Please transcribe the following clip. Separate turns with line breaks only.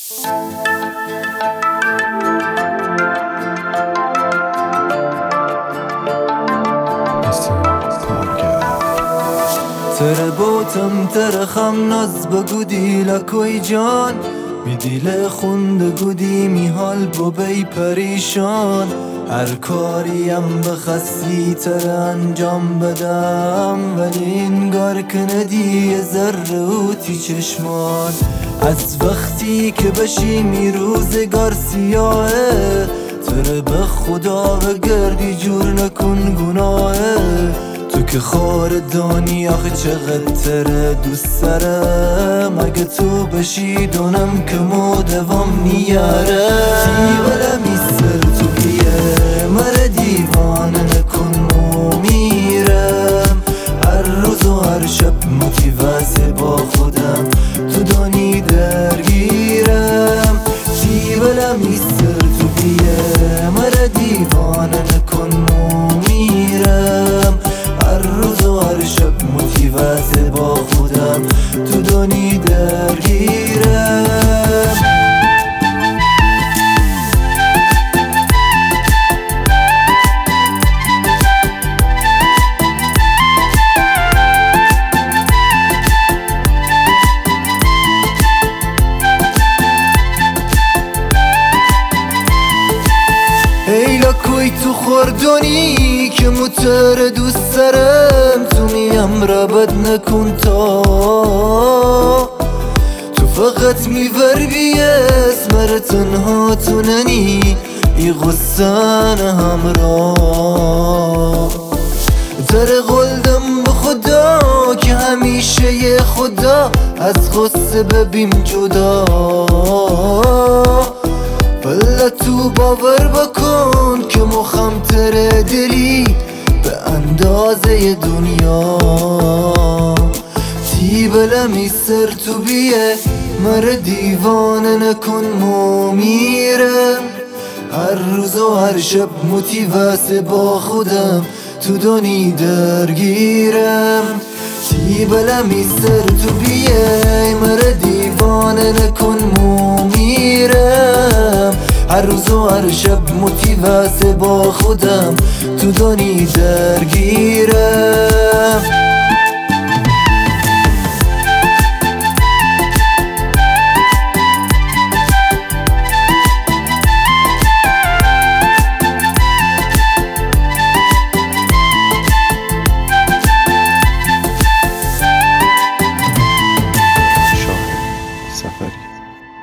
تره بوتم تره خم ناز بگودی لکوی جان می دیل خونده گودی می حال بو بی پریشان هر کاریم بخستی تره انجام بدم ولی انگار کندی ذره اوتی چشمان از وقتی که بشی می روزگار سیاهه تره به خدا بگردی جور نکن گناهه تو که خاردانی آخه چقدر تره دوست دارم اگه تو بشی دونم که ما دوام نیاره ولی میسر تو بیه مره دیوانه نکن مو میرم هر روز و هر شب موتیواسه با خودم تو دانی درگیرم ولی میسر تو بیه مره دیوانه نکن مو میرم هر روز و هر شب موتیواسه با خودم تو دانی درگیرم ای لکوی تو خوردونی که متر دوست دارم تو میم ربط نکن تا تو فقط میور بیس مره تنها تو ننی ای غصان همراه تره قلدم به خدا که همیشه یه خدا از غصه ببین جدا ولی تو باور بکن که مخم تره دلی به اندازه دنیا بلمی سر تو بیه مره دیوانه نکن مو میرم هر روز و هر شب موتیواسه با خودم تو دانی درگیرم بلمی سر تو بیه مره دیوانه نکن مو میرم هر روز و هر شب موتیواسه با خودم تو دانی درگیرم
سفری